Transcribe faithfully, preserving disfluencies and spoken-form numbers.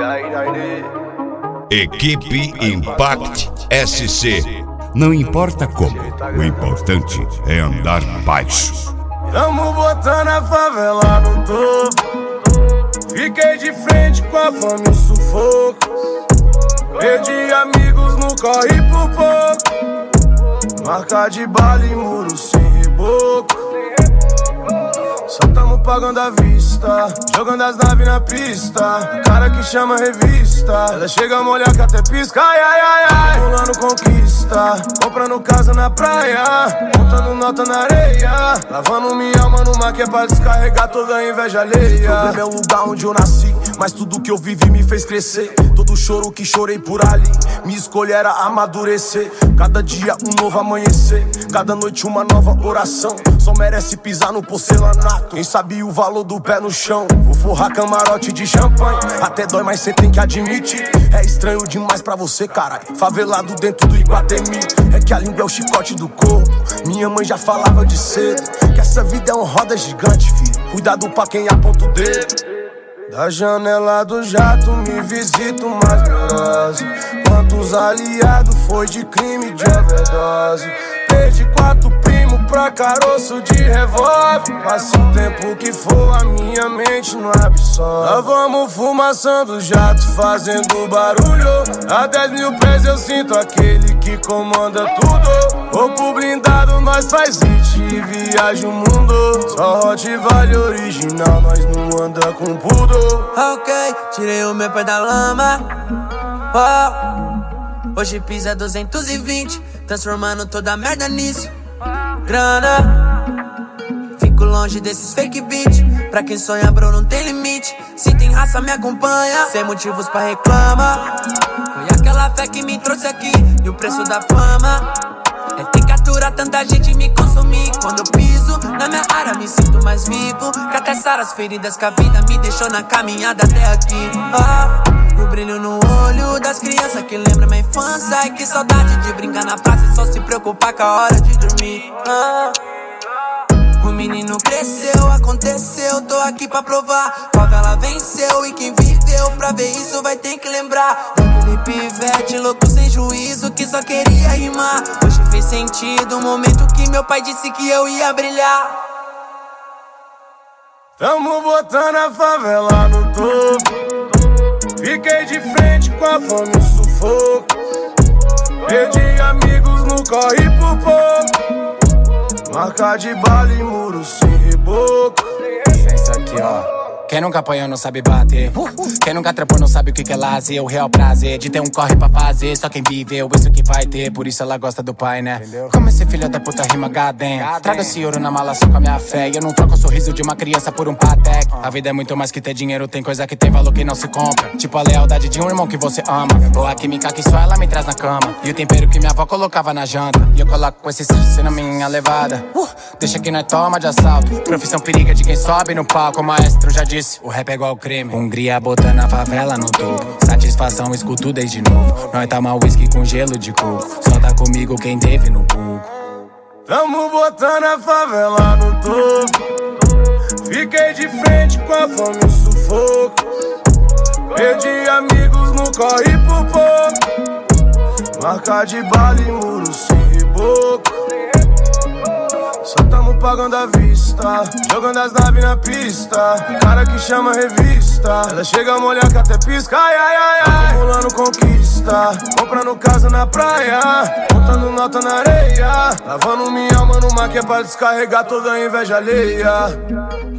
Equipe Impact S C. Não importa como, o importante é andar baixo. Tamo botando a favela no topo. Fiquei de frente com a fome e o sufoco. Perdi amigos no corre por pouco. Marca de bala e muro sem reboco. Só tamo pagando à vista, jogando as naves na pista. Cara que chama revista, ela chega a molhar que até pisca. Ai, ai, ai, ai, rolando conquista, comprando casa na praia, contando nota na areia, lavando minha alma numa que é pra descarregar toda a inveja alheia. O problema é o lugar onde eu nasci, mas tudo que eu vivi me fez crescer. Todo choro que chorei por ali, minha escolha era amadurecer. Cada dia um novo amanhecer, cada noite uma nova oração. Só merece pisar no porcelanato quem sabia o valor do pé no chão. Vou forrar camarote de champanhe, até dói, mas cê tem que admitir. É estranho demais pra você, caralho, favelado dentro do Iguatemi. É que a língua é o chicote do corpo, minha mãe já falava de cedo que essa vida é uma roda gigante, filho, cuidado pra quem aponta o dedo. Da janela do jato me visito mais neurosa. Quantos aliados foi de crime de overdose. Perdi quatro primos pra caroço de revólver. Passa o tempo que for, a minha mente não absorve. Nós vamos fumaçando jato, fazendo barulho. A dez mil pés eu sinto aquele que comanda tudo. Corpo blindado, nós faz hit e viaja o mundo. Só Hot Vale original, nós não anda com pudor. Ok, tirei o meu pé da lama. Oh, hoje pisa duzentos e vinte, transformando toda a merda nisso. Grana, fico longe desses fake beat. Pra quem sonha, bro, não tem limite. Se tem raça, me acompanha, sem motivos pra reclamar. Foi aquela fé que me trouxe aqui, e o preço da fama é ter que aturar tanta gente me consumir. Quando eu piso na minha área, me sinto mais vivo. Que até sarar as feridas que a vida me deixou na caminhada até aqui. Ah, o brilho no olho das crianças que lembra minha infância. Ai, que saudade de brincar na praça e só se preocupar com a hora de dormir. Ah, o menino cresceu, aconteceu, tô aqui pra provar. Favela venceu e quem viveu pra ver isso vai ter que lembrar daquele pivete louco sem juízo que só queria rimar. Hoje fez sentido o momento que meu pai disse que eu ia brilhar. Tamo botando a favela no topo. Fiquei de frente com a fome e o sufoco. Perdi amigos no corre por pouco. Marca de bala e muro sem reboco. Licença aqui, ó. Quem nunca apanhou não sabe bater. Quem nunca trepou não sabe o que que é lazer. O real prazer de ter um corre pra fazer. Só quem viveu isso que vai ter. Por isso ela gosta do pai, né? Entendeu? Como esse filho da puta rima gadem. Traga esse ouro na mala só com a minha fé. E eu não troco o sorriso de uma criança por um Patek. A vida é muito mais que ter dinheiro. Tem coisa que tem valor que não se compra. Tipo a lealdade de um irmão que você ama. Ou a química que só ela me traz na cama. E o tempero que minha avó colocava na janta. E eu coloco com esse sexo na minha levada. uh, Deixa que nós toma de assalto. Profissão periga de quem sobe no palco. O maestro já disse, o rap é igual crime. Hungria botando a favela no topo. Satisfação, escuto desde novo. Nós toma whisky com gelo de coco. Só tá comigo quem teve no pouco. Tamo botando a favela no topo. Fiquei de frente com a fome e o sufoco. Perdi amigos no corre por pouco. Marca de bala e muro sem reboco. Só tamo pagando à vista, jogando as naves na pista. Cara que chama revista, ela chega a molhar que até pisca. Ai, ai, ai, ai, acumulando conquista, comprando casa na praia, contando nota na areia, lavando minha alma numa que é pra descarregar toda a inveja alheia.